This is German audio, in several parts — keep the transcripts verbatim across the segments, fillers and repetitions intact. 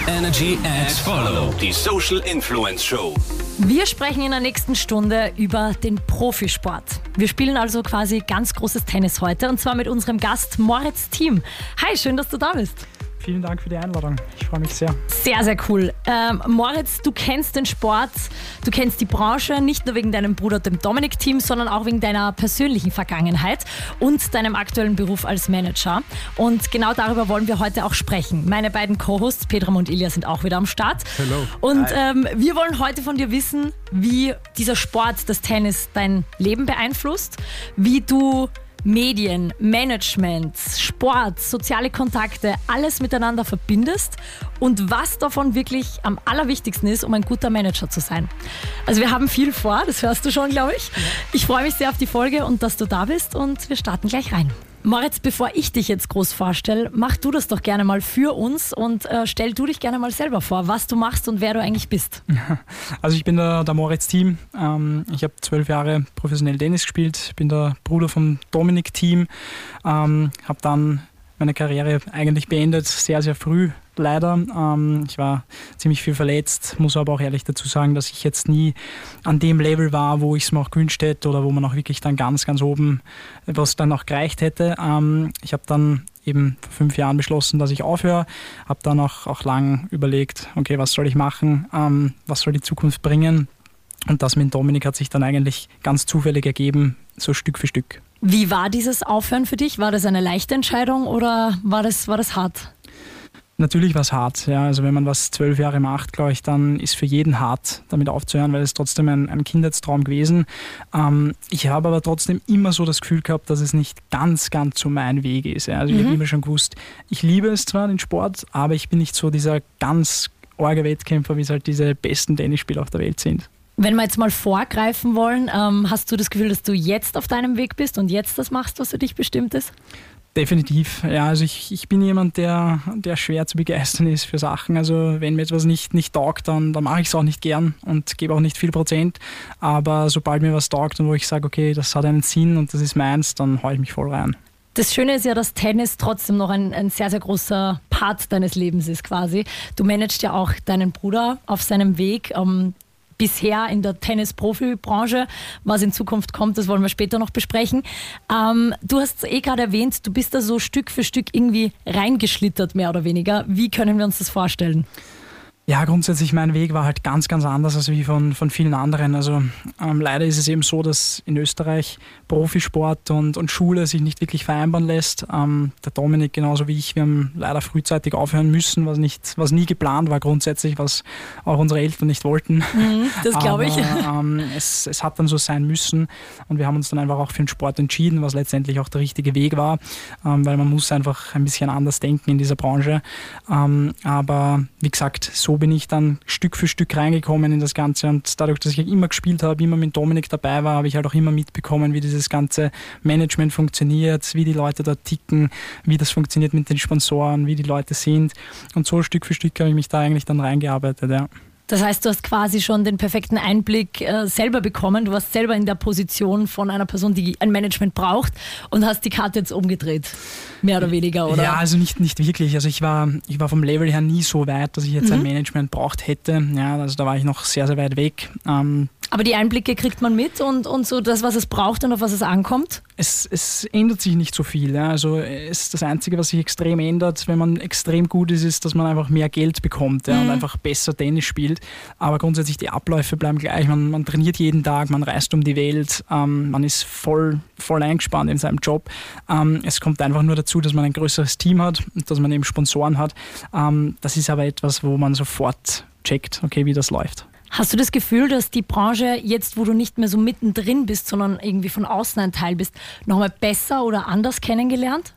Energy at Follow, die Social Influence Show. Wir sprechen in der nächsten Stunde über den Profisport. Wir spielen also quasi ganz großes Tennis heute und zwar mit unserem Gast Moritz Thiem. Hi, schön, dass du da bist. Vielen Dank für die Einladung. Ich freue mich sehr. Sehr, sehr cool. Ähm, Moritz, du kennst den Sport, du kennst die Branche, nicht nur wegen deinem Bruder, dem Dominik Thiem, sondern auch wegen deiner persönlichen Vergangenheit und deinem aktuellen Beruf als Manager. Und genau darüber wollen wir heute auch sprechen. Meine beiden Co-Hosts, Pedram und Ilja, sind auch wieder am Start. Hello. Und ähm, wir wollen heute von dir wissen, wie dieser Sport, das Tennis, dein Leben beeinflusst, wie du Medien, Management, Sport, soziale Kontakte, alles miteinander verbindest und was davon wirklich am allerwichtigsten ist, um ein guter Manager zu sein. Also wir haben viel vor, das hörst du schon, glaube ich. Ich freue mich sehr auf die Folge und dass du da bist und wir starten gleich rein. Moritz, bevor ich dich jetzt groß vorstelle, mach du das doch gerne mal für uns und äh, stell du dich gerne mal selber vor, was du machst und wer du eigentlich bist. Also ich bin der, der Moritz Thiem. Ähm, ich habe zwölf Jahre professionell Tennis gespielt, bin der Bruder von Dominik Thiem, ähm, habe dann meine Karriere eigentlich beendet, sehr, sehr früh. Leider. Ähm, ich war ziemlich viel verletzt, muss aber auch ehrlich dazu sagen, dass ich jetzt nie an dem Level war, wo ich es mir auch gewünscht hätte oder wo man auch wirklich dann ganz, ganz oben, was dann auch gereicht hätte. Ähm, ich habe dann eben vor fünf Jahren beschlossen, dass ich aufhöre, habe dann auch, auch lang überlegt, okay, was soll ich machen, ähm, was soll die Zukunft bringen, und das mit Dominik hat sich dann eigentlich ganz zufällig ergeben, so Stück für Stück. Wie war dieses Aufhören für dich? War das eine leichte Entscheidung oder war das, war das hart? Natürlich war es hart. Ja. Also wenn man was zwölf Jahre macht, glaube ich, dann ist für jeden hart, damit aufzuhören, weil es trotzdem ein, ein Kindheitstraum gewesen. Ähm, ich habe aber trotzdem immer so das Gefühl gehabt, dass es nicht ganz, ganz so mein Weg ist. Ja. Also mhm. ich habe immer schon gewusst, ich liebe es zwar, den Sport, aber ich bin nicht so dieser ganz arge Wettkämpfer, wie es halt diese besten Tennisspieler auf der Welt sind. Wenn wir jetzt mal vorgreifen wollen, ähm, hast du das Gefühl, dass du jetzt auf deinem Weg bist und jetzt das machst, was für dich bestimmt ist? Definitiv. Ja, also ich, ich bin jemand, der, der schwer zu begeistern ist für Sachen. Also wenn mir etwas nicht, nicht taugt, dann, dann mache ich es auch nicht gern und gebe auch nicht viel Prozent. Aber sobald mir was taugt und wo ich sage, okay, das hat einen Sinn und das ist meins, dann haue ich mich voll rein. Das Schöne ist ja, dass Tennis trotzdem noch ein, ein sehr, sehr großer Part deines Lebens ist quasi. Du managst ja auch deinen Bruder auf seinem Weg. Ähm, bisher in der Tennis-Profi-Branche. Was in Zukunft kommt, das wollen wir später noch besprechen. Ähm, du hast es eh gerade erwähnt, du bist da so Stück für Stück irgendwie reingeschlittert, mehr oder weniger. Wie können wir uns das vorstellen? Ja, grundsätzlich mein Weg war halt ganz, ganz anders als wie von, von vielen anderen. Also ähm, leider ist es eben so, dass in Österreich Profisport und, und Schule sich nicht wirklich vereinbaren lässt. Ähm, der Dominik genauso wie ich, wir haben leider frühzeitig aufhören müssen, was, nicht, was nie geplant war grundsätzlich, was auch unsere Eltern nicht wollten. Mhm, das glaube ich. Aber, ähm, es, es hat dann so sein müssen und wir haben uns dann einfach auch für den Sport entschieden, was letztendlich auch der richtige Weg war, ähm, weil man muss einfach ein bisschen anders denken in dieser Branche. Ähm, aber wie gesagt, so bin ich dann Stück für Stück reingekommen in das Ganze und dadurch, dass ich immer gespielt habe, immer mit Dominik dabei war, habe ich halt auch immer mitbekommen, wie dieses ganze Management funktioniert, wie die Leute da ticken, wie das funktioniert mit den Sponsoren, wie die Leute sind und so Stück für Stück habe ich mich da eigentlich dann reingearbeitet, ja. Das heißt, du hast quasi schon den perfekten Einblick äh, selber bekommen. Du warst selber in der Position von einer Person, die ein Management braucht und hast die Karte jetzt umgedreht, mehr oder weniger, oder? Ja, also nicht, nicht wirklich. Also ich war, ich war vom Level her nie so weit, dass ich jetzt mhm. ein Management braucht hätte. Ja, also da war ich noch sehr, sehr weit weg. Ähm, Aber die Einblicke kriegt man mit und, und so das, was es braucht und auf was es ankommt? Es, es ändert sich nicht so viel. Ja. Also es, das Einzige, was sich extrem ändert, wenn man extrem gut ist, ist, dass man einfach mehr Geld bekommt, ja, mhm. und einfach besser Tennis spielt. Aber grundsätzlich die Abläufe bleiben gleich. Man, man trainiert jeden Tag, man reist um die Welt, ähm, man ist voll, voll eingespannt in seinem Job. Ähm, es kommt einfach nur dazu, dass man ein größeres Team hat und dass man eben Sponsoren hat. Ähm, das ist aber etwas, wo man sofort checkt, okay, wie das läuft. Hast du das Gefühl, dass die Branche jetzt, wo du nicht mehr so mittendrin bist, sondern irgendwie von außen ein Teil bist, nochmal besser oder anders kennengelernt?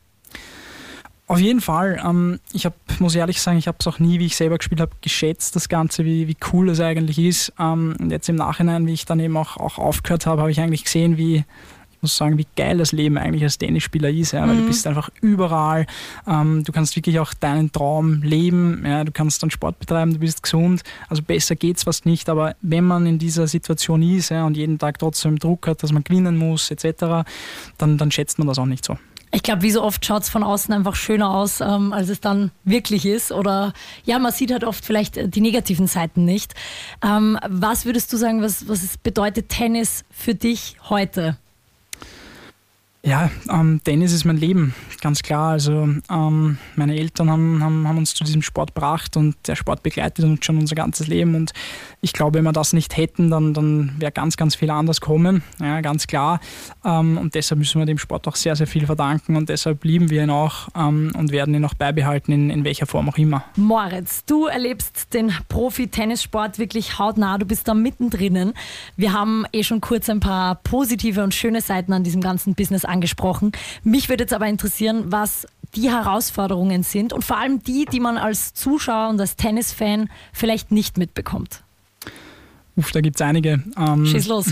Auf jeden Fall. Ähm, ich hab, muss ehrlich sagen, ich habe es auch nie, wie ich selber gespielt habe, geschätzt, das Ganze, wie, wie cool es eigentlich ist. Ähm, und jetzt im Nachhinein, wie ich dann eben auch, auch aufgehört habe, habe ich eigentlich gesehen, wie, ich muss sagen, wie geil das Leben eigentlich als Tennisspieler ist, ja, weil mhm. du bist einfach überall, ähm, du kannst wirklich auch deinen Traum leben, ja, du kannst dann Sport betreiben, du bist gesund, also besser geht's fast nicht, aber wenn man in dieser Situation ist, ja, und jeden Tag trotzdem Druck hat, dass man gewinnen muss et cetera, dann, dann schätzt man das auch nicht so. Ich glaube, wie so oft schaut es von außen einfach schöner aus, ähm, als es dann wirklich ist. Oder ja, man sieht halt oft vielleicht die negativen Seiten nicht. Ähm, was würdest du sagen, was, was es bedeutet Tennis für dich heute? Ja, ähm, Tennis ist mein Leben, ganz klar. Also ähm, meine Eltern haben, haben, haben uns zu diesem Sport gebracht und der Sport begleitet uns schon unser ganzes Leben. Und ich glaube, wenn wir das nicht hätten, dann, dann wäre ganz, ganz viel anders kommen. Ja, ganz klar. Ähm, und deshalb müssen wir dem Sport auch sehr, sehr viel verdanken und deshalb lieben wir ihn auch ähm, und werden ihn auch beibehalten, in, in welcher Form auch immer. Moritz, du erlebst den Profi-Tennissport wirklich hautnah. Du bist da mittendrin. Wir haben eh schon kurz ein paar positive und schöne Seiten an diesem ganzen Business angesprochen. Mich würde jetzt aber interessieren, was die Herausforderungen sind und vor allem die, die man als Zuschauer und als Tennisfan vielleicht nicht mitbekommt. Uff, da gibt es einige. Ähm, Schieß los.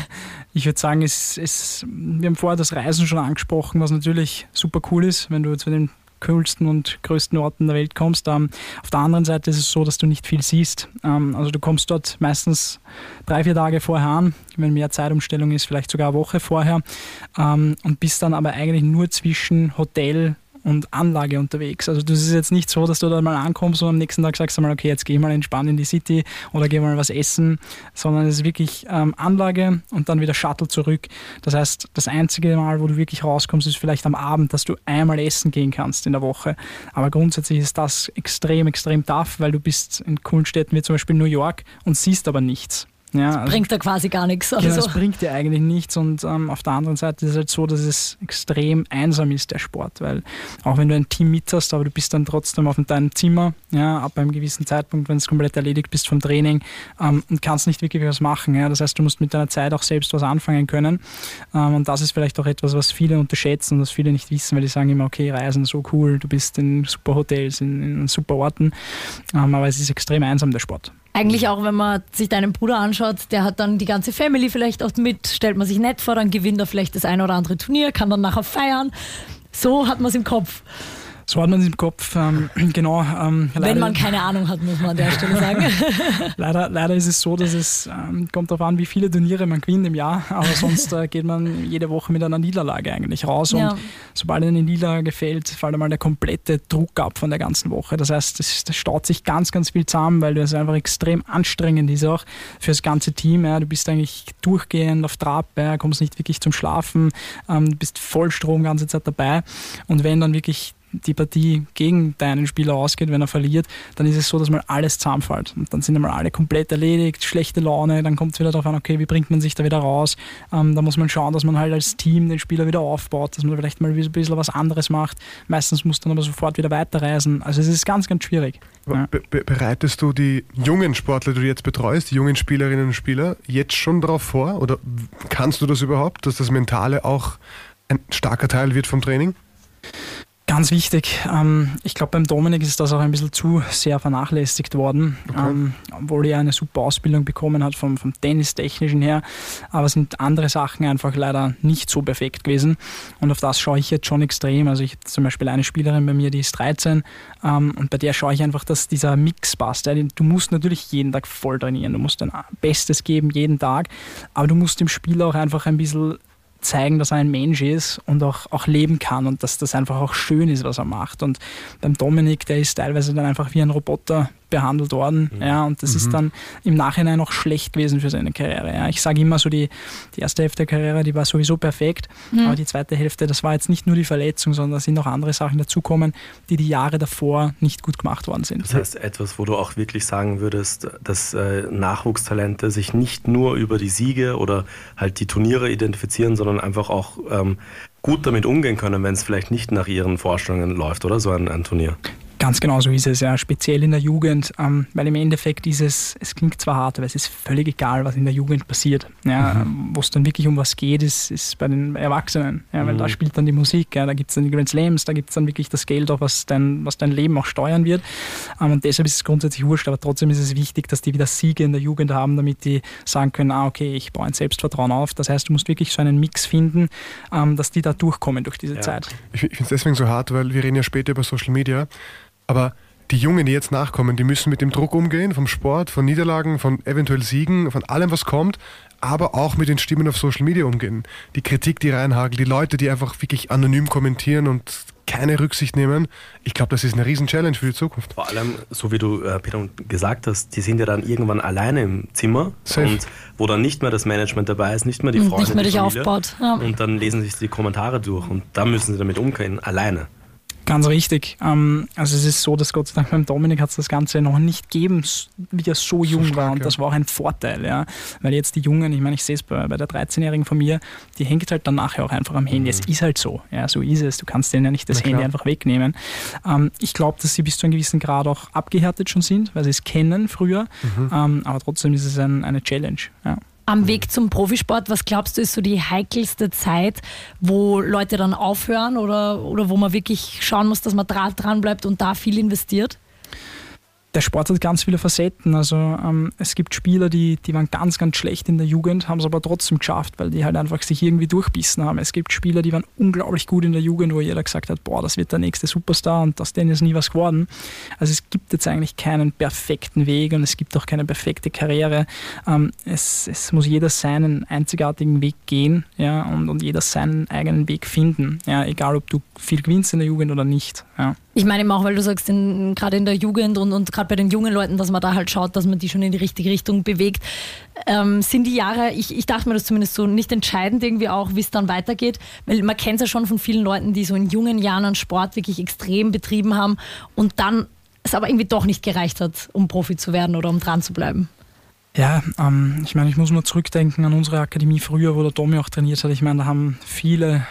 Ich würde sagen, es, es, wir haben vorher das Reisen schon angesprochen, was natürlich super cool ist, wenn du zu den coolsten und größten Orten der Welt kommst. Ähm, auf der anderen Seite ist es so, dass du nicht viel siehst. Ähm, also du kommst dort meistens drei, vier Tage vorher an, wenn mehr Zeitumstellung ist, vielleicht sogar eine Woche vorher, ähm, und bist dann aber eigentlich nur zwischen Hotel und Anlage unterwegs. Also das ist jetzt nicht so, dass du da mal ankommst und am nächsten Tag sagst du mal, okay, jetzt geh mal entspannt in die City oder geh mal was essen, sondern es ist wirklich ähm, Anlage und dann wieder Shuttle zurück. Das heißt, das einzige Mal, wo du wirklich rauskommst, ist vielleicht am Abend, dass du einmal essen gehen kannst in der Woche. Aber grundsätzlich ist das extrem, extrem tough, weil du bist in coolen Städten wie zum Beispiel New York und siehst aber nichts. Ja, also, bringt da quasi gar nichts. Also. Genau, es bringt dir eigentlich nichts und ähm, auf der anderen Seite ist es halt so, dass es extrem einsam ist, der Sport, weil auch wenn du ein Team mit hast, aber du bist dann trotzdem auf deinem Zimmer, ja, ab einem gewissen Zeitpunkt, wenn es komplett erledigt bist vom Training, ähm, und kannst nicht wirklich was machen. Ja. Das heißt, du musst mit deiner Zeit auch selbst was anfangen können, ähm, und das ist vielleicht auch etwas, was viele unterschätzen und was viele nicht wissen, weil die sagen immer, okay, Reisen, so cool, du bist in super Hotels, in, in super Orten, ähm, aber es ist extrem einsam, der Sport. Eigentlich auch, wenn man sich deinen Bruder anschaut, der hat dann die ganze Family vielleicht auch mit, stellt man sich nett vor, dann gewinnt er vielleicht das eine oder andere Turnier, kann dann nachher feiern. So hat man es im Kopf. So hat man es im Kopf, ähm, genau. Ähm, Wenn man keine Ahnung hat, muss man an der Stelle sagen. leider, leider ist es so, dass es, ähm, kommt darauf an, wie viele Turniere man gewinnt im Jahr, aber sonst äh, geht man jede Woche mit einer Niederlage eigentlich raus. Ja. Und sobald eine Niederlage fällt, fällt einmal der komplette Druck ab von der ganzen Woche. Das heißt, das, das staut sich ganz, ganz viel zusammen, weil das einfach extrem anstrengend ist auch für das ganze Team. Ja. Du bist eigentlich durchgehend auf Trab, ja, kommst nicht wirklich zum Schlafen, ähm, bist voll Strom die ganze Zeit dabei und wenn dann wirklich die Partie gegen deinen Spieler ausgeht, wenn er verliert, dann ist es so, dass mal alles zusammenfällt. Und dann sind einmal alle komplett erledigt, schlechte Laune, dann kommt es wieder darauf an, okay, wie bringt man sich da wieder raus? Ähm, da muss man schauen, dass man halt als Team den Spieler wieder aufbaut, dass man vielleicht mal ein bisschen was anderes macht. Meistens muss dann aber sofort wieder weiterreisen. Also es ist ganz, ganz schwierig. Ja. Be- be- bereitest du die jungen Sportler, die du jetzt betreust, die jungen Spielerinnen und Spieler, jetzt schon darauf vor? Oder kannst du das überhaupt, dass das Mentale auch ein starker Teil wird vom Training? Ganz wichtig. Ähm, ich glaube, beim Dominik ist das auch ein bisschen zu sehr vernachlässigt worden, okay. ähm, obwohl er eine super Ausbildung bekommen hat vom, vom Tennistechnischen her, aber sind andere Sachen einfach leider nicht so perfekt gewesen und auf das schaue ich jetzt schon extrem. Also ich habe zum Beispiel eine Spielerin bei mir, die ist dreizehn, ähm, und bei der schaue ich einfach, dass dieser Mix passt. Ja. Du musst natürlich jeden Tag voll trainieren, du musst dein Bestes geben jeden Tag, aber du musst dem Spieler auch einfach ein bisschen zeigen, dass er ein Mensch ist und auch, auch leben kann und dass das einfach auch schön ist, was er macht. Und beim Dominik, der ist teilweise dann einfach wie ein Roboter behandelt worden, mhm. ja, und das mhm. ist dann im Nachhinein auch schlecht gewesen für seine Karriere. Ja. Ich sage immer so, die, die erste Hälfte der Karriere, die war sowieso perfekt, mhm. aber die zweite Hälfte, das war jetzt nicht nur die Verletzung, sondern da sind noch andere Sachen dazukommen, die die Jahre davor nicht gut gemacht worden sind. Das heißt, etwas, wo du auch wirklich sagen würdest, dass äh, Nachwuchstalente sich nicht nur über die Siege oder halt die Turniere identifizieren, sondern einfach auch ähm, gut damit umgehen können, wenn es vielleicht nicht nach ihren Vorstellungen läuft, oder so ein, ein Turnier. Ganz genau so ist es, ja, speziell in der Jugend, ähm, weil im Endeffekt ist es, es klingt zwar hart, aber es ist völlig egal, was in der Jugend passiert. Ja, mhm. Wo es dann wirklich um was geht, ist, ist bei den Erwachsenen, ja, weil mhm. da spielt dann die Musik, ja, da gibt es dann die Grand Slams, da gibt es dann wirklich das Geld, auch was dein, was dein Leben auch steuern wird, ähm, und deshalb ist es grundsätzlich wurscht, aber trotzdem ist es wichtig, dass die wieder Siege in der Jugend haben, damit die sagen können, ah, okay, ich baue ein Selbstvertrauen auf. Das heißt, du musst wirklich so einen Mix finden, ähm, dass die da durchkommen durch diese ja. Zeit. Ich, ich finde es deswegen so hart, weil wir reden ja später über Social Media. Aber die Jungen, die jetzt nachkommen, die müssen mit dem Druck umgehen, vom Sport, von Niederlagen, von eventuell Siegen, von allem, was kommt, aber auch mit den Stimmen auf Social Media umgehen. Die Kritik, die reinhagelt, die Leute, die einfach wirklich anonym kommentieren und keine Rücksicht nehmen. Ich glaube, das ist eine Riesen-Challenge für die Zukunft. Vor allem, so wie du, äh, Peter, gesagt hast, die sind ja dann irgendwann alleine im Zimmer Safe. Und wo dann nicht mehr das Management dabei ist, nicht mehr die Freunde, nicht mehr die dich Familie, aufbaut. Ja. Und dann lesen sich die Kommentare durch und da müssen sie damit umgehen, alleine. Ganz richtig. Ähm, also es ist so, dass Gott sei Dank beim Dominik hat es das Ganze noch nicht gegeben, wie er so jung stark, war. Und ja. das war auch ein Vorteil, ja. Weil jetzt die Jungen, ich meine, ich sehe es bei, bei der dreizehnjährigen von mir, die hängt halt dann nachher auch einfach am Handy. Mhm. Es ist halt so, ja, so ist es. Du kannst denen ja nicht das Na klar. Handy einfach wegnehmen. Ähm, ich glaube, dass sie bis zu einem gewissen Grad auch abgehärtet schon sind, weil sie es kennen früher. Mhm. Ähm, aber trotzdem ist es ein, eine Challenge, ja. Am Weg zum Profisport, was glaubst du, ist so die heikelste Zeit, wo Leute dann aufhören oder, oder wo man wirklich schauen muss, dass man dra- dran bleibt und da viel investiert? Der Sport hat ganz viele Facetten. Also ähm, es gibt Spieler, die, die waren ganz, ganz schlecht in der Jugend, haben es aber trotzdem geschafft, weil die halt einfach sich irgendwie durchbissen haben. Es gibt Spieler, die waren unglaublich gut in der Jugend, wo jeder gesagt hat, boah, das wird der nächste Superstar und aus denen ist nie was geworden. Also es gibt jetzt eigentlich keinen perfekten Weg und es gibt auch keine perfekte Karriere. Ähm, es, es muss jeder seinen einzigartigen Weg gehen, ja, und, und jeder seinen eigenen Weg finden. Ja, egal, ob du viel gewinnst in der Jugend oder nicht. Ja. Ich meine eben auch, weil du sagst, in, gerade in der Jugend und, und gerade bei den jungen Leuten, dass man da halt schaut, dass man die schon in die richtige Richtung bewegt. Ähm, sind die Jahre, ich, ich dachte mir das zumindest so, nicht entscheidend irgendwie auch, wie es dann weitergeht, weil man kennt es ja schon von vielen Leuten, die so in jungen Jahren einen Sport wirklich extrem betrieben haben und dann es aber irgendwie doch nicht gereicht hat, um Profi zu werden oder um dran zu bleiben. Ja, ähm, ich meine, ich muss nur zurückdenken an unsere Akademie früher, wo der Tommy auch trainiert hat. Ich meine, da haben viele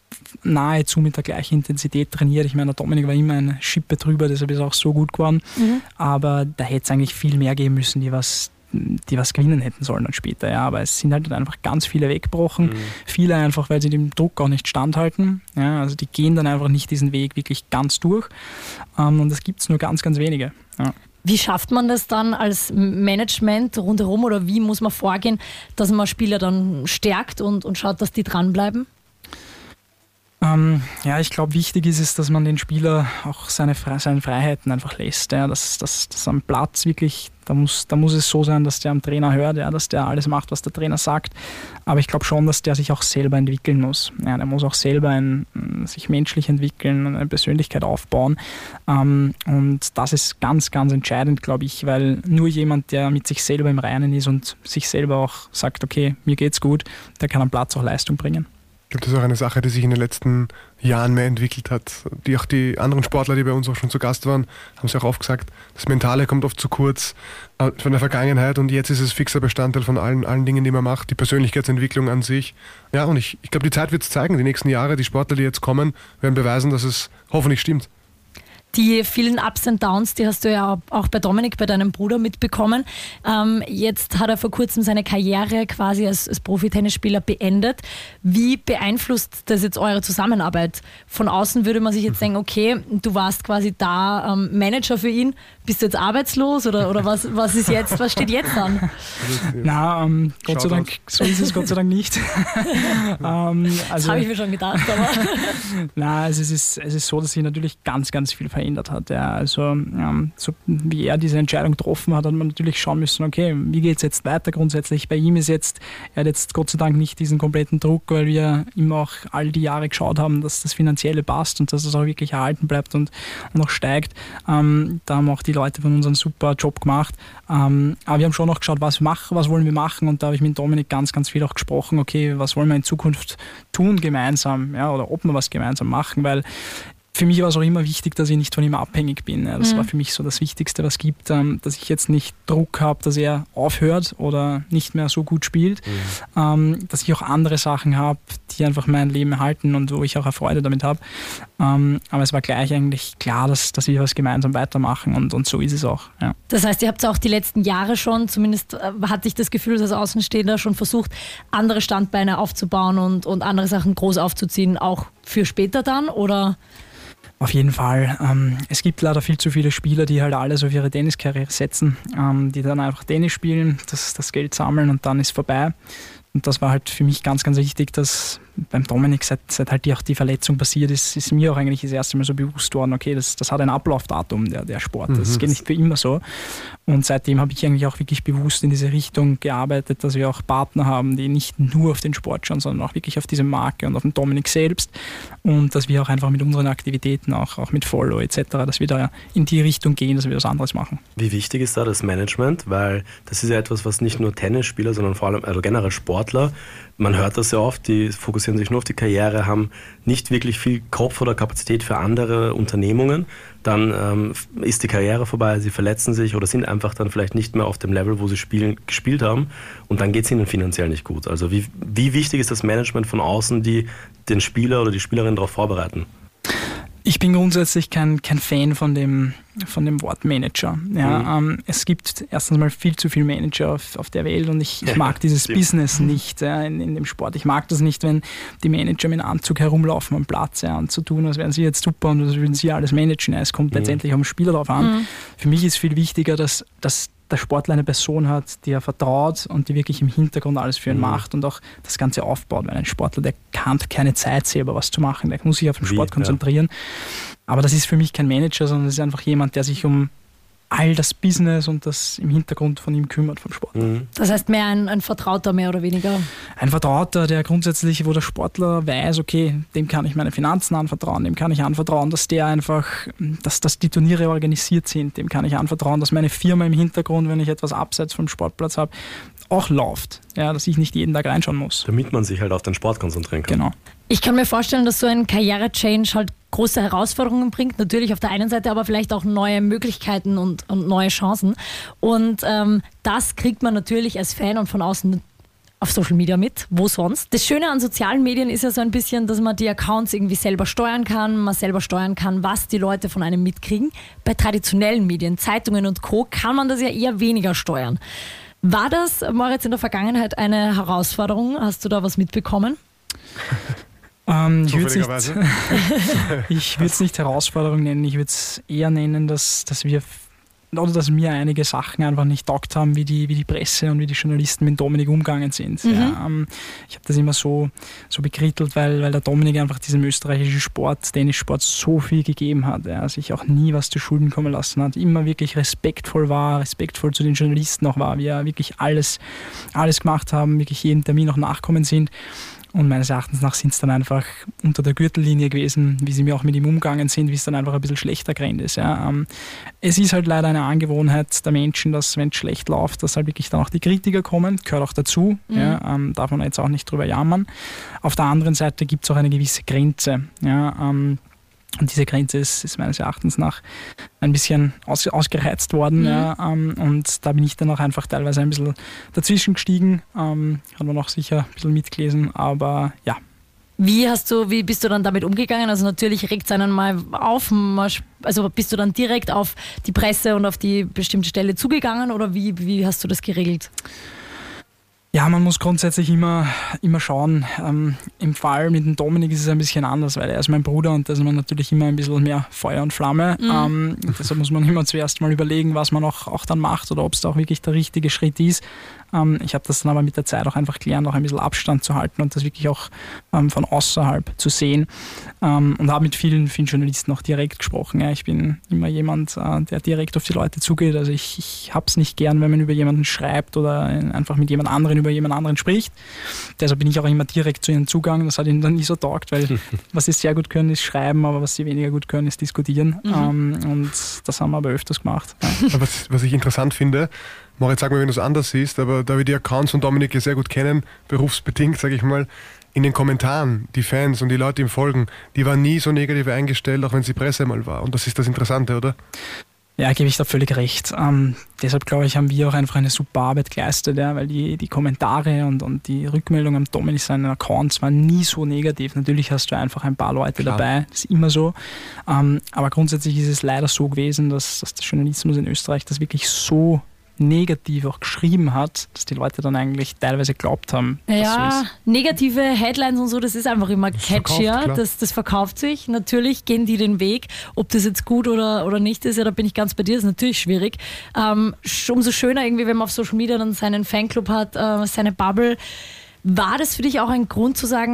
nahezu mit der gleichen Intensität trainiert. Ich meine, der Dominik war immer eine Schippe drüber, deshalb ist er auch so gut geworden. Mhm. Aber da hätte es eigentlich viel mehr geben müssen, die was, die was gewinnen hätten sollen dann später. Ja, aber es sind halt einfach ganz viele weggebrochen. Mhm. Viele einfach, weil sie dem Druck auch nicht standhalten. Ja, also die gehen dann einfach nicht diesen Weg wirklich ganz durch. Ähm, und das gibt es nur ganz, ganz wenige. Ja. Wie schafft man das dann als Management rundherum oder wie muss man vorgehen, dass man Spieler dann stärkt und, und schaut, dass die dranbleiben? Ähm, ja, ich glaube, wichtig ist es, dass man den Spieler auch seine, Fre- seine Freiheiten einfach lässt. Ja, dass, dass, dass am Platz wirklich, da muss, da muss es so sein, dass der am Trainer hört, ja, dass der alles macht, was der Trainer sagt. Aber ich glaube schon, dass der sich auch selber entwickeln muss. Ja, der muss auch selber ein, sich menschlich entwickeln, eine Persönlichkeit aufbauen. Ähm, und das ist ganz, ganz entscheidend, glaube ich, weil nur jemand, der mit sich selber im Reinen ist und sich selber auch sagt, okay, mir geht's gut, der kann am Platz auch Leistung bringen. Ich glaube, das ist auch eine Sache, die sich in den letzten Jahren mehr entwickelt hat. Die auch die anderen Sportler, die bei uns auch schon zu Gast waren, haben es ja auch oft gesagt, das Mentale kommt oft zu kurz von der Vergangenheit und jetzt ist es fixer Bestandteil von allen, allen Dingen, die man macht, die Persönlichkeitsentwicklung an sich. Ja, und ich, ich glaube, die Zeit wird es zeigen, die nächsten Jahre, die Sportler, die jetzt kommen, werden beweisen, dass es hoffentlich stimmt. Die vielen Ups und Downs, die hast du ja auch bei Dominik, bei deinem Bruder mitbekommen. Ähm, jetzt hat er vor kurzem seine Karriere quasi als, als Profi-Tennisspieler beendet. Wie beeinflusst das jetzt eure Zusammenarbeit? Von außen würde man sich jetzt denken, okay, du warst quasi da ähm, Manager für ihn. Bist du jetzt arbeitslos oder, oder was, was ist jetzt, was steht jetzt an? Na, ähm, Gott sei Dank, so ist es Gott sei Dank nicht. ähm, also, das habe ich mir schon gedacht, aber... Na, also es ist, es ist so, dass sich natürlich ganz, ganz viel verändert hat. Ja. Also ähm, so wie er diese Entscheidung getroffen hat, hat man natürlich schauen müssen, okay, wie geht es jetzt weiter grundsätzlich? Bei ihm ist jetzt, er hat jetzt Gott sei Dank nicht diesen kompletten Druck, weil wir immer auch all die Jahre geschaut haben, dass das Finanzielle passt und dass es auch wirklich erhalten bleibt und, und auch steigt. Ähm, da haben auch die Leute von uns einen super Job gemacht. Ähm, aber wir haben schon noch geschaut, was, mach, was wollen wir machen, und da habe ich mit Dominik ganz, ganz viel auch gesprochen, okay, was wollen wir in Zukunft tun gemeinsam, ja, oder ob wir was gemeinsam machen, weil für mich war es auch immer wichtig, dass ich nicht von ihm abhängig bin. Ja. Das mhm. war für mich so das Wichtigste, was es gibt, ähm, dass ich jetzt nicht Druck habe, dass er aufhört oder nicht mehr so gut spielt, mhm. ähm, dass ich auch andere Sachen habe, die einfach mein Leben erhalten und wo ich auch eine Freude damit habe. Ähm, aber es war gleich eigentlich klar, dass, dass wir was gemeinsam weitermachen, und, und so ist es auch. Ja. Das heißt, ihr habt auch die letzten Jahre schon, zumindest äh, hatte ich das Gefühl, dass als Außenstehender schon versucht, andere Standbeine aufzubauen und, und andere Sachen groß aufzuziehen, auch für später dann, oder... Auf jeden Fall. Ähm, es gibt leider viel zu viele Spieler, die halt alles auf ihre Tenniskarriere setzen, ähm, die dann einfach Tennis spielen, das, das Geld sammeln und dann ist vorbei. Und das war halt für mich ganz, ganz wichtig, dass beim Dominik, seit, seit halt die, auch die Verletzung passiert ist, ist mir auch eigentlich das erste Mal so bewusst worden, okay, das, das hat ein Ablaufdatum, der, der Sport. Das mhm. geht nicht für immer so. Und seitdem habe ich eigentlich auch wirklich bewusst in diese Richtung gearbeitet, dass wir auch Partner haben, die nicht nur auf den Sport schauen, sondern auch wirklich auf diese Marke und auf den Dominik selbst. Und dass wir auch einfach mit unseren Aktivitäten, auch, auch mit Follow et cetera, dass wir da in die Richtung gehen, dass wir was anderes machen. Wie wichtig ist da das Management? Weil das ist ja etwas, was nicht nur Tennisspieler, sondern vor allem also generell Sportler, man hört das sehr oft, die fokussieren sich nur auf die Karriere, haben nicht wirklich viel Kopf oder Kapazität für andere Unternehmungen. Dann ähm, ist die Karriere vorbei, sie verletzen sich oder sind einfach dann vielleicht nicht mehr auf dem Level, wo sie spielen, gespielt haben und dann geht es ihnen finanziell nicht gut. Also wie, wie wichtig ist das Management von außen, die den Spieler oder die Spielerin darauf vorbereiten? Ich bin grundsätzlich kein, kein Fan von dem, von dem Wort Manager. Ja, mhm. ähm, es gibt erstens mal viel zu viele Manager auf, auf der Welt und ich, ich mag dieses Stimmt. Business nicht ja, in, in dem Sport. Ich mag das nicht, wenn die Manager mit einem Anzug herumlaufen am Platz ja, und zu tun, als wären sie jetzt super und als würden sie alles managen. Ja, es kommt mhm. letztendlich auf den Spieler drauf an. Mhm. Für mich ist viel wichtiger, dass, dass der Sportler eine Person hat, die er vertraut und die wirklich im Hintergrund alles für ihn mhm. macht und auch das Ganze aufbaut. Weil ein Sportler, der kann keine Zeit selber was zu machen, der muss sich auf den Sport Wie, konzentrieren. Ja. Aber das ist für mich kein Manager, sondern das ist einfach jemand, der sich um all das Business und das im Hintergrund von ihm kümmert vom Sport. Mhm. Das heißt mehr ein, ein Vertrauter mehr oder weniger? Ein Vertrauter, der grundsätzlich, wo der Sportler weiß, okay, dem kann ich meine Finanzen anvertrauen, dem kann ich anvertrauen, dass der einfach, dass, dass die Turniere organisiert sind, dem kann ich anvertrauen, dass meine Firma im Hintergrund, wenn ich etwas abseits vom Sportplatz habe, auch läuft, ja, dass ich nicht jeden Tag reinschauen muss. Damit man sich halt auf den Sport konzentrieren kann. Genau. Ich kann mir vorstellen, dass so ein Karriere-Change halt große Herausforderungen bringt, natürlich auf der einen Seite, aber vielleicht auch neue Möglichkeiten und, und neue Chancen. Und ähm, das kriegt man natürlich als Fan und von außen auf Social Media mit, wo sonst. Das Schöne an sozialen Medien ist ja so ein bisschen, dass man die Accounts irgendwie selber steuern kann, man selber steuern kann, was die Leute von einem mitkriegen. Bei traditionellen Medien, Zeitungen und Co. kann man das ja eher weniger steuern. War das, Moritz, in der Vergangenheit eine Herausforderung? Hast du da was mitbekommen? Ähm, ich würde es nicht Herausforderung nennen, ich würde es eher nennen, dass, dass wir oder dass mir einige Sachen einfach nicht taugt haben, wie die, wie die Presse und wie die Journalisten mit Dominik umgegangen sind. Mhm. Ja, ähm, ich habe das immer so, so bekrittelt, weil, weil der Dominik einfach diesem österreichischen Sport, Tennissport so viel gegeben hat, ja, sich auch nie was zu Schulden kommen lassen hat, immer wirklich respektvoll war, respektvoll zu den Journalisten auch war, wie er wirklich alles, alles gemacht haben, wirklich jeden Termin auch nachkommen sind. Und meines Erachtens nach sind es dann einfach unter der Gürtellinie gewesen, wie sie mir auch mit ihm umgegangen sind, wie es dann einfach ein bisschen schlechter gerannt ist. Ja. Ähm, es ist halt leider eine Angewohnheit der Menschen, dass wenn es schlecht läuft, dass halt wirklich dann auch die Kritiker kommen, gehört auch dazu, mhm. ja, ähm, darf man jetzt auch nicht drüber jammern. Auf der anderen Seite gibt es auch eine gewisse Grenze. Ja, ähm, Und diese Grenze ist, ist meines Erachtens nach ein bisschen aus, ausgereizt worden. Mhm. Ja, ähm, und da bin ich dann auch einfach teilweise ein bisschen dazwischen gestiegen. Ähm, hat man auch sicher ein bisschen mitgelesen, aber ja. Wie hast du, wie bist du dann damit umgegangen? Also natürlich regt es einen mal auf, also bist du dann direkt auf die Presse und auf die bestimmte Stelle zugegangen oder wie, wie hast du das geregelt? Ja, man muss grundsätzlich immer, immer schauen. Ähm, Im Fall mit dem Dominik ist es ein bisschen anders, weil er ist mein Bruder und da ist man natürlich immer ein bisschen mehr Feuer und Flamme. Mhm. Ähm, deshalb muss man immer zuerst mal überlegen, was man auch, auch dann macht oder ob es da auch wirklich der richtige Schritt ist. Ähm, ich habe das dann aber mit der Zeit auch einfach gelernt, auch ein bisschen Abstand zu halten und das wirklich auch ähm, von außerhalb zu sehen. Ähm, und habe mit vielen, vielen Journalisten auch direkt gesprochen. Ja, ich bin immer jemand, äh, der direkt auf die Leute zugeht. Also ich, ich habe es nicht gern, wenn man über jemanden schreibt oder einfach mit jemand anderen über jemand anderen spricht. Deshalb bin ich auch immer direkt zu ihnen zugegangen. Das hat ihnen dann nie so taugt, weil was sie sehr gut können, ist schreiben, aber was sie weniger gut können, ist diskutieren. Mhm. Ähm, und das haben wir aber öfters gemacht. Ja. Was, was ich interessant finde, Moritz, sag mal, wenn du es anders siehst, aber da wir die Accounts von Dominik ja sehr gut kennen, berufsbedingt, sage ich mal, in den Kommentaren, die Fans und die Leute, die ihm folgen, die waren nie so negativ eingestellt, auch wenn es die Presse mal war. Und das ist das Interessante, oder? Ja, gebe ich da völlig recht. Ähm, deshalb glaube ich, haben wir auch einfach eine super Arbeit geleistet, ja, weil die, die Kommentare und, und die Rückmeldungen am Dominik seinen Accounts waren nie so negativ. Natürlich hast du einfach ein paar Leute Klar. dabei, das ist immer so. Ähm, aber grundsätzlich ist es leider so gewesen, dass, dass der Journalismus in Österreich das wirklich so negativ auch geschrieben hat, dass die Leute dann eigentlich teilweise geglaubt haben, dass ja, so ist. Negative Headlines und so, das ist einfach immer catchier, das, das verkauft sich. Natürlich gehen die den Weg, ob das jetzt gut oder, oder nicht ist, ja, da bin ich ganz bei dir, das ist natürlich schwierig. Ähm, umso schöner irgendwie, wenn man auf Social Media dann seinen Fanclub hat, äh, seine Bubble. War das für dich auch ein Grund zu sagen,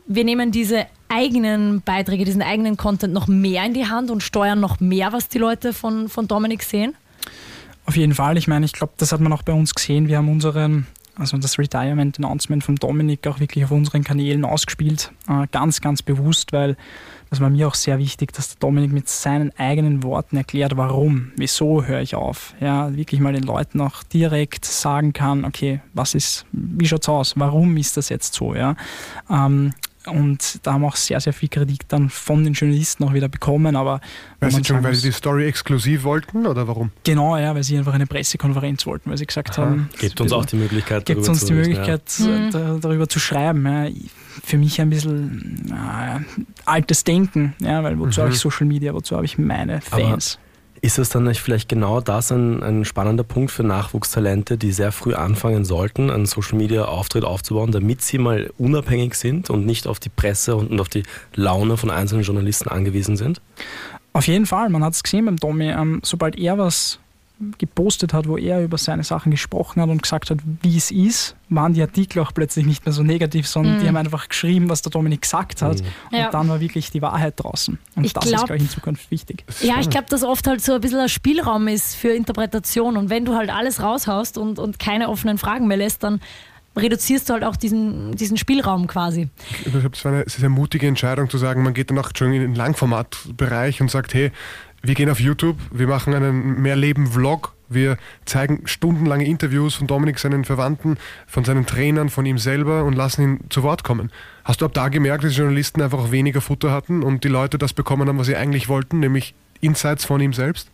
wir nehmen diese eigenen Beiträge, diesen eigenen Content noch mehr in die Hand und steuern noch mehr, was die Leute von, von Dominik sehen? Auf jeden Fall. Ich meine, ich glaube, das hat man auch bei uns gesehen. Wir haben unseren, also das Retirement-Announcement von Dominik auch wirklich auf unseren Kanälen ausgespielt. Äh, ganz, ganz bewusst, weil das war mir auch sehr wichtig, dass der Dominik mit seinen eigenen Worten erklärt, warum, wieso höre ich auf. Ja, wirklich mal den Leuten auch direkt sagen kann, okay, was ist, wie schaut's aus, warum ist das jetzt so, ja. Ähm, Und da haben wir auch sehr, sehr viel Kritik dann von den Journalisten auch wieder bekommen. Aber weil sie schon, weil sie die Story exklusiv wollten oder warum? Genau, ja, weil sie einfach eine Pressekonferenz wollten, weil sie gesagt Aha. haben, gebt uns auch die Möglichkeit, darüber, uns zu, die Möglichkeit ja. da, darüber zu schreiben. Ja. Für mich ein bisschen äh, altes Denken, ja, weil wozu mhm. habe ich Social Media, wozu habe ich meine Fans? Aber ist es dann nicht vielleicht genau das ein, ein spannender Punkt für Nachwuchstalente, die sehr früh anfangen sollten, einen Social-Media-Auftritt aufzubauen, damit sie mal unabhängig sind und nicht auf die Presse und auf die Laune von einzelnen Journalisten angewiesen sind? Auf jeden Fall, man hat es gesehen beim Domi, ähm, sobald er was gepostet hat, wo er über seine Sachen gesprochen hat und gesagt hat, wie es ist, waren die Artikel auch plötzlich nicht mehr so negativ, sondern mhm. die haben einfach geschrieben, was der Dominik gesagt hat mhm. und ja. dann war wirklich die Wahrheit draußen. Und ich das glaub, ist, glaube ich, in Zukunft wichtig. Ja, ich glaube, dass oft halt so ein bisschen ein Spielraum ist für Interpretation und wenn du halt alles raushaust und, und keine offenen Fragen mehr lässt, dann reduzierst du halt auch diesen, diesen Spielraum quasi. Ich glaube, es war eine sehr mutige Entscheidung zu sagen, man geht dann auch schon in den Langformatbereich und sagt, hey, wir gehen auf YouTube, wir machen einen Mehrleben-Vlog, wir zeigen stundenlange Interviews von Dominik, seinen Verwandten, von seinen Trainern, von ihm selber und lassen ihn zu Wort kommen. Hast du ab da gemerkt, dass die Journalisten einfach auch weniger Futter hatten und die Leute das bekommen haben, was sie eigentlich wollten, nämlich Insights von ihm selbst?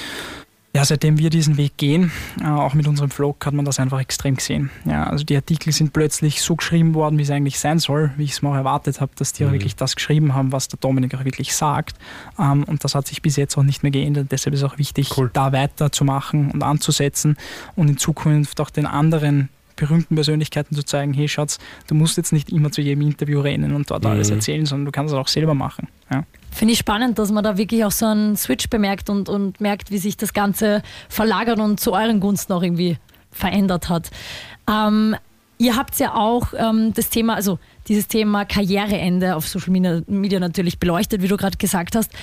Ja, seitdem wir diesen Weg gehen, äh, auch mit unserem Vlog, hat man das einfach extrem gesehen. Ja, also die Artikel sind plötzlich so geschrieben worden, wie es eigentlich sein soll, wie ich es mir auch erwartet habe, dass die mhm. auch wirklich das geschrieben haben, was der Dominik auch wirklich sagt. Ähm, und das hat sich bis jetzt auch nicht mehr geändert. Deshalb ist es auch wichtig, cool. da weiterzumachen und anzusetzen und in Zukunft auch den anderen berühmten Persönlichkeiten zu zeigen, hey Schatz, du musst jetzt nicht immer zu jedem Interview rennen und dort mhm. alles erzählen, sondern du kannst es auch selber machen. Ja. Finde ich spannend, dass man da wirklich auch so einen Switch bemerkt und, und merkt, wie sich das Ganze verlagert und zu euren Gunsten auch irgendwie verändert hat. Ähm, ihr habt ja auch ähm, das Thema, also dieses Thema Karriereende auf Social Media natürlich beleuchtet, wie du gerade gesagt hast.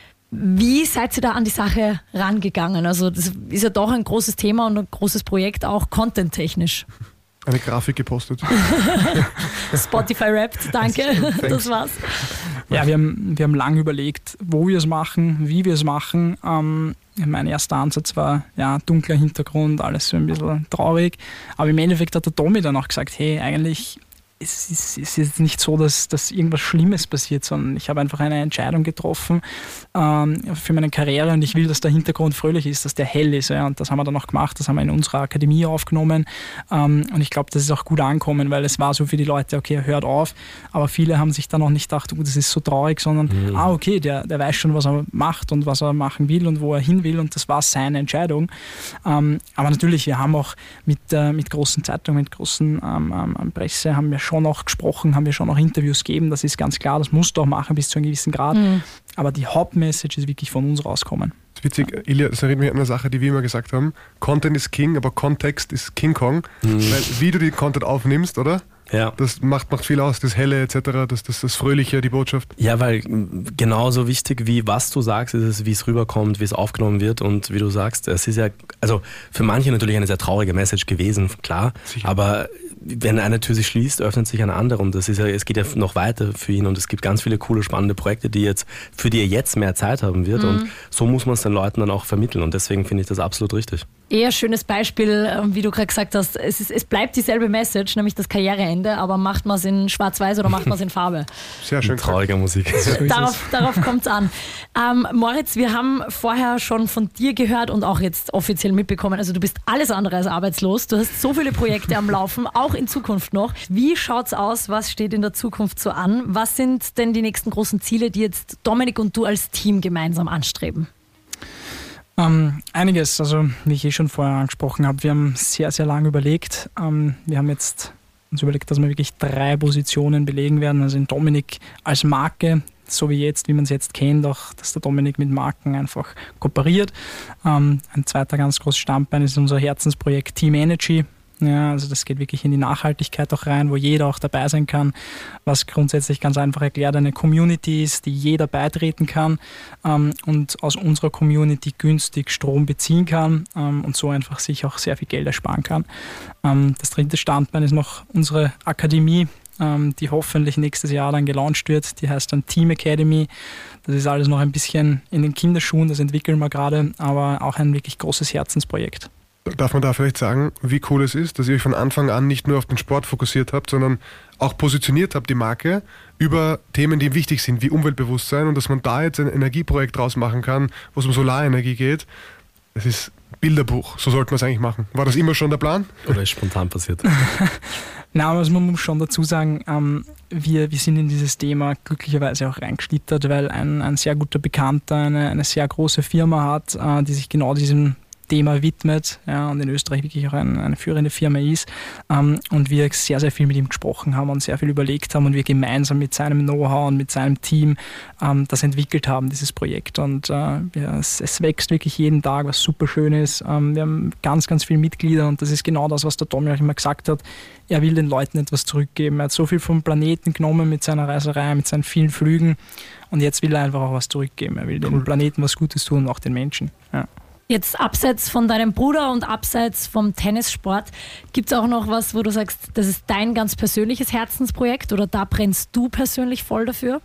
Wie seid ihr da an die Sache rangegangen? Also das ist ja doch ein großes Thema und ein großes Projekt, auch content-technisch. Eine Grafik gepostet. Spotify rappt, danke, das war's. Ja, wir haben, wir haben lange überlegt, wo wir es machen, wie wir es machen. Ähm, mein erster Ansatz war, ja, dunkler Hintergrund, alles so ein bisschen traurig. Aber im Endeffekt hat der Tommy dann auch gesagt, hey, eigentlich es ist, es ist nicht so, dass, dass irgendwas Schlimmes passiert, sondern ich habe einfach eine Entscheidung getroffen ähm, für meine Karriere und ich will, dass der Hintergrund fröhlich ist, dass der hell ist. Ja, und das haben wir dann auch gemacht, das haben wir in unserer Akademie aufgenommen ähm, und ich glaube, das ist auch gut angekommen, weil es war so für die Leute, okay, er hört auf, aber viele haben sich dann auch nicht gedacht, oh, das ist so traurig, sondern mhm. ah, okay, der, der weiß schon, was er macht und was er machen will und wo er hin will und das war seine Entscheidung. Ähm, aber natürlich, wir haben auch mit, äh, mit großen Zeitungen, mit großen ähm, ähm, Presse haben wir schon schon noch gesprochen, haben wir schon noch Interviews gegeben, das ist ganz klar, das musst du auch machen bis zu einem gewissen Grad, mhm. aber die Hauptmessage ist wirklich von uns rauskommen. Das ist witzig, Ilja, das erinnert mich an eine Sache, die wir immer gesagt haben, Content ist King, aber Kontext ist King Kong, mhm. weil wie du die Content aufnimmst, oder? Ja. Das macht, macht viel aus, das Helle et cetera, das, das, das Fröhliche, die Botschaft. Ja, weil genauso wichtig wie was du sagst, ist es, wie es rüberkommt, wie es aufgenommen wird und wie du sagst, es ist ja, also für manche natürlich eine sehr traurige Message gewesen, klar, sicher. Aber wenn eine Tür sich schließt, öffnet sich eine andere und das ist ja, es geht ja noch weiter für ihn und es gibt ganz viele coole, spannende Projekte, die jetzt, für die er jetzt mehr Zeit haben wird mhm. und so muss man es den Leuten dann auch vermitteln und deswegen finde ich das absolut richtig. Eher schönes Beispiel, wie du gerade gesagt hast, es, ist, es bleibt dieselbe Message, nämlich das Karriereende, aber macht man es in Schwarz-Weiß oder macht man es in Farbe? Sehr schön. Trauriger Musik. darauf darauf kommt es an. Ähm, Moritz, wir haben vorher schon von dir gehört und auch jetzt offiziell mitbekommen, also du bist alles andere als arbeitslos, du hast so viele Projekte am Laufen, auch in Zukunft noch. Wie schaut's aus, was steht in der Zukunft so an? Was sind denn die nächsten großen Ziele, die jetzt Dominik und du als Team gemeinsam anstreben? Ähm, einiges, also wie ich eh schon vorher angesprochen habe, wir haben sehr, sehr lange überlegt. Ähm, wir haben jetzt uns überlegt, dass wir wirklich drei Positionen belegen werden. Also in Dominik als Marke, so wie jetzt, wie man es jetzt kennt, auch, dass der Dominik mit Marken einfach kooperiert. Ähm, ein zweiter ganz großes Standbein ist unser Herzensprojekt Team Energy. Ja, also das geht wirklich in die Nachhaltigkeit auch rein, wo jeder auch dabei sein kann, was grundsätzlich ganz einfach erklärt eine Community ist, die jeder beitreten kann ähm, und aus unserer Community günstig Strom beziehen kann ähm, und so einfach sich auch sehr viel Geld ersparen kann. Ähm, das dritte Standbein ist noch unsere Akademie, ähm, die hoffentlich nächstes Jahr dann gelauncht wird. Die heißt dann Team Academy. Das ist alles noch ein bisschen in den Kinderschuhen, das entwickeln wir gerade, aber auch ein wirklich großes Herzensprojekt. Darf man da vielleicht sagen, wie cool es ist, dass ihr euch von Anfang an nicht nur auf den Sport fokussiert habt, sondern auch positioniert habt, die Marke, über Themen, die wichtig sind, wie Umweltbewusstsein, und dass man da jetzt ein Energieprojekt draus machen kann, wo es um Solarenergie geht. Das ist Bilderbuch, so sollte man es eigentlich machen. War das immer schon der Plan? Oder ist spontan passiert? Nein, also man muss schon dazu sagen, ähm, wir, wir sind in dieses Thema glücklicherweise auch reingeschlittert, weil ein, ein sehr guter Bekannter eine, eine sehr große Firma hat, äh, die sich genau diesem Thema widmet, ja, und in Österreich wirklich auch ein, eine führende Firma ist, ähm, und wir sehr, sehr viel mit ihm gesprochen haben und sehr viel überlegt haben und wir gemeinsam mit seinem Know-how und mit seinem Team ähm, das entwickelt haben, dieses Projekt, und äh, ja, es, es wächst wirklich jeden Tag, was super schön ist. Ähm, wir haben ganz, ganz viele Mitglieder und das ist genau das, was der Tommy auch immer gesagt hat. Er will den Leuten etwas zurückgeben. Er hat so viel vom Planeten genommen mit seiner Reiserei, mit seinen vielen Flügen, und jetzt will er einfach auch was zurückgeben. Er will cool. dem Planeten was Gutes tun und auch den Menschen. Ja. Jetzt abseits von deinem Bruder und abseits vom Tennissport, gibt es auch noch was, wo du sagst, das ist dein ganz persönliches Herzensprojekt oder da brennst du persönlich voll dafür?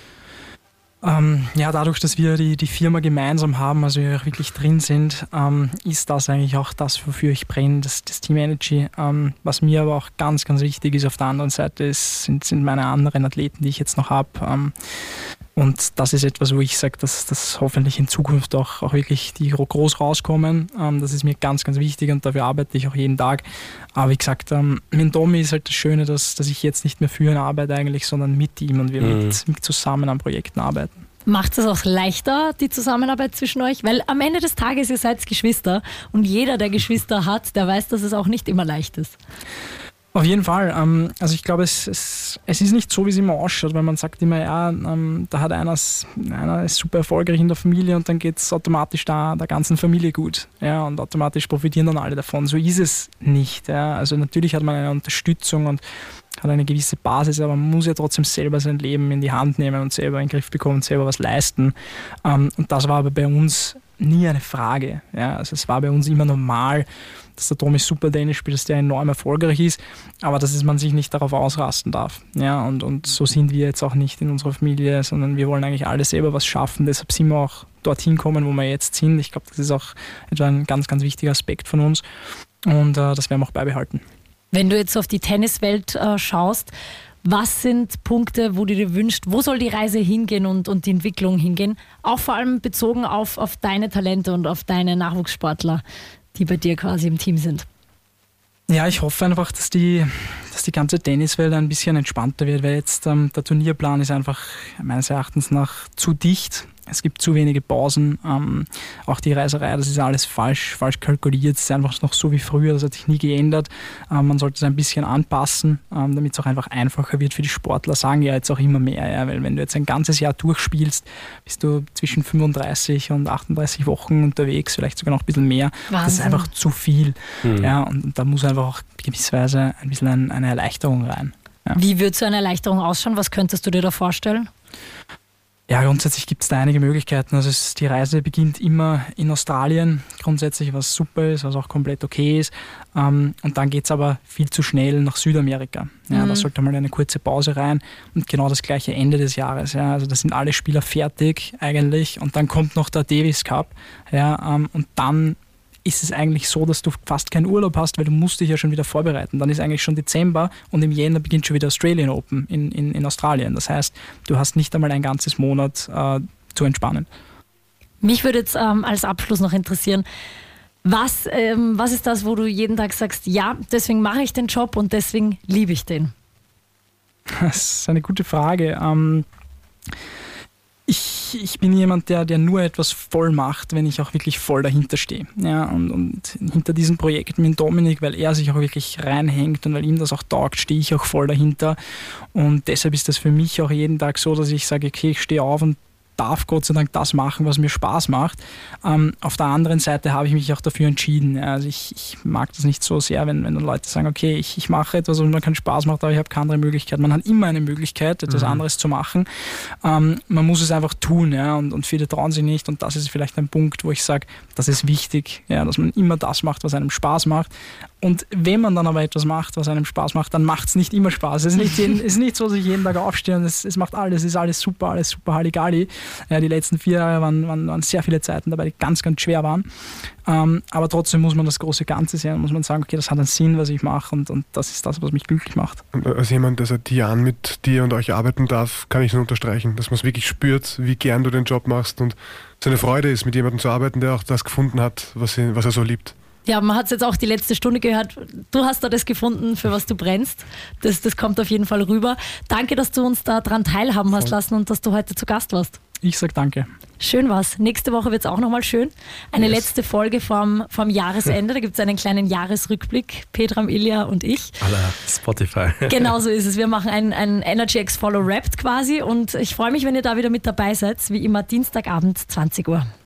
Ähm, ja, dadurch, dass wir die, die Firma gemeinsam haben, also wir auch wirklich drin sind, ähm, ist das eigentlich auch das, wofür ich brenne, das, das Team Energy. Ähm, was mir aber auch ganz, ganz wichtig ist auf der anderen Seite, ist, sind, sind meine anderen Athleten, die ich jetzt noch habe. Ähm, Und das ist etwas, wo ich sage, dass das hoffentlich in Zukunft auch, auch wirklich die groß rauskommen. Ähm, das ist mir ganz, ganz wichtig und dafür arbeite ich auch jeden Tag. Aber wie gesagt, ähm, mit Tommy ist halt das Schöne, dass, dass ich jetzt nicht mehr für ihn arbeite eigentlich, sondern mit ihm und wir mhm. mit, mit zusammen an Projekten arbeiten. Macht es auch leichter, die Zusammenarbeit zwischen euch? Weil am Ende des Tages, ihr seid Geschwister und jeder, der Geschwister hat, der weiß, dass es auch nicht immer leicht ist. Auf jeden Fall. Ähm, also ich glaube, es, es, es ist nicht so, wie es immer ausschaut, weil man sagt immer, ja, ähm, da hat einer, einer ist super erfolgreich in der Familie und dann geht es automatisch da der ganzen Familie gut. Ja, und automatisch profitieren dann alle davon. So ist es nicht. Ja. Also natürlich hat man eine Unterstützung und hat eine gewisse Basis, aber man muss ja trotzdem selber sein Leben in die Hand nehmen und selber in den Griff bekommen und selber was leisten. Ähm, und das war aber bei uns nie eine Frage. Ja. Also es war bei uns immer normal, dass der Tommy super Tennis spielt, dass der enorm erfolgreich ist, aber dass man sich nicht darauf ausrasten darf. Ja, und, und so sind wir jetzt auch nicht in unserer Familie, sondern wir wollen eigentlich alle selber was schaffen. Deshalb sind wir auch dorthin kommen, wo wir jetzt sind. Ich glaube, das ist auch etwa ein ganz, ganz wichtiger Aspekt von uns und äh, das werden wir auch beibehalten. Wenn du jetzt auf die Tenniswelt äh, schaust, was sind Punkte, wo du dir wünschst, wo soll die Reise hingehen und, und die Entwicklung hingehen? Auch vor allem bezogen auf, auf deine Talente und auf deine Nachwuchssportler, die bei dir quasi im Team sind. Ja, ich hoffe einfach, dass die, dass die ganze Tenniswelt ein bisschen entspannter wird, weil jetzt ähm, der Turnierplan ist einfach meines Erachtens nach zu dicht. Es gibt zu wenige Pausen. Ähm, auch die Reiserei, das ist alles falsch, falsch kalkuliert. Es ist einfach noch so wie früher, das hat sich nie geändert. Ähm, man sollte es ein bisschen anpassen, ähm, damit es auch einfach einfacher wird für die Sportler. Sagen ja jetzt auch immer mehr, ja, weil wenn du jetzt ein ganzes Jahr durchspielst, bist du zwischen fünfunddreißig und achtunddreißig Wochen unterwegs, vielleicht sogar noch ein bisschen mehr. Wahnsinn. Das ist einfach zu viel. Mhm. Ja, und, und da muss einfach auch gewisserweise ein bisschen ein, eine Erleichterung rein. Ja. Wie würde so eine Erleichterung ausschauen? Was könntest du dir da vorstellen? Ja, grundsätzlich gibt es da einige Möglichkeiten. Also es, die Reise beginnt immer in Australien, grundsätzlich, was super ist, was auch komplett okay ist. Ähm, und dann geht es aber viel zu schnell nach Südamerika. Ja, mhm. Da sollte mal eine kurze Pause rein und genau das gleiche Ende des Jahres. Ja, also da sind alle Spieler fertig eigentlich und dann kommt noch der Davis Cup. Ja, ähm, und dann ist es eigentlich so, dass du fast keinen Urlaub hast, weil du musst dich ja schon wieder vorbereiten. Dann ist eigentlich schon Dezember und im Jänner beginnt schon wieder Australian Open in, in, in Australien. Das heißt, du hast nicht einmal ein ganzes Monat äh, zu entspannen. Mich würde jetzt ähm, als Abschluss noch interessieren, was, ähm, was ist das, wo du jeden Tag sagst, ja, deswegen mache ich den Job und deswegen liebe ich den? Das ist eine gute Frage. Ähm, Ich, ich bin jemand, der, der nur etwas voll macht, wenn ich auch wirklich voll dahinter stehe. Ja, und, und hinter diesem Projekt mit Dominik, weil er sich auch wirklich reinhängt und weil ihm das auch taugt, stehe ich auch voll dahinter. Und deshalb ist das für mich auch jeden Tag so, dass ich sage, okay, ich stehe auf und darf Gott sei Dank das machen, was mir Spaß macht. Ähm, auf der anderen Seite habe ich mich auch dafür entschieden. Also ich, ich mag das nicht so sehr, wenn, wenn dann Leute sagen, okay, ich, ich mache etwas, was mir keinen Spaß macht, aber ich habe keine andere Möglichkeit. Man hat immer eine Möglichkeit, etwas mhm. anderes zu machen. Ähm, man muss es einfach tun, ja, und, und viele trauen sich nicht, und das ist vielleicht ein Punkt, wo ich sage, das ist wichtig, ja, dass man immer das macht, was einem Spaß macht. Und wenn man dann aber etwas macht, was einem Spaß macht, dann macht es nicht immer Spaß. Es ist nicht, jeden, es ist nicht so, dass ich jeden Tag aufstehe und es, es macht alles, es ist alles super, alles super Halligalli. Ja, die letzten vier Jahre waren, waren, waren sehr viele Zeiten dabei, die ganz, ganz schwer waren. Ähm, aber trotzdem muss man das große Ganze sehen, muss man sagen, okay, das hat einen Sinn, was ich mache, und, und das ist das, was mich glücklich macht. Und als jemand, der seit Jahren mit dir und euch arbeiten darf, kann ich nur unterstreichen, dass man es wirklich spürt, wie gern du den Job machst und es eine Freude ist, mit jemandem zu arbeiten, der auch das gefunden hat, was, ihn, was er so liebt. Ja, man hat es jetzt auch die letzte Stunde gehört. Du hast da das gefunden, für was du brennst. Das, das kommt auf jeden Fall rüber. Danke, dass du uns da dran teilhaben hast lassen und dass du heute zu Gast warst. Ich sag danke. Schön war's. Nächste Woche wird es auch nochmal schön. Eine yes. letzte Folge vom, vom Jahresende. Da gibt es einen kleinen Jahresrückblick. Petram, Ilja und ich. Alla Spotify. Genau so ist es. Wir machen ein, ein Energy X Follow Wrapped quasi. Und ich freue mich, wenn ihr da wieder mit dabei seid. Wie immer Dienstagabend, zwanzig Uhr.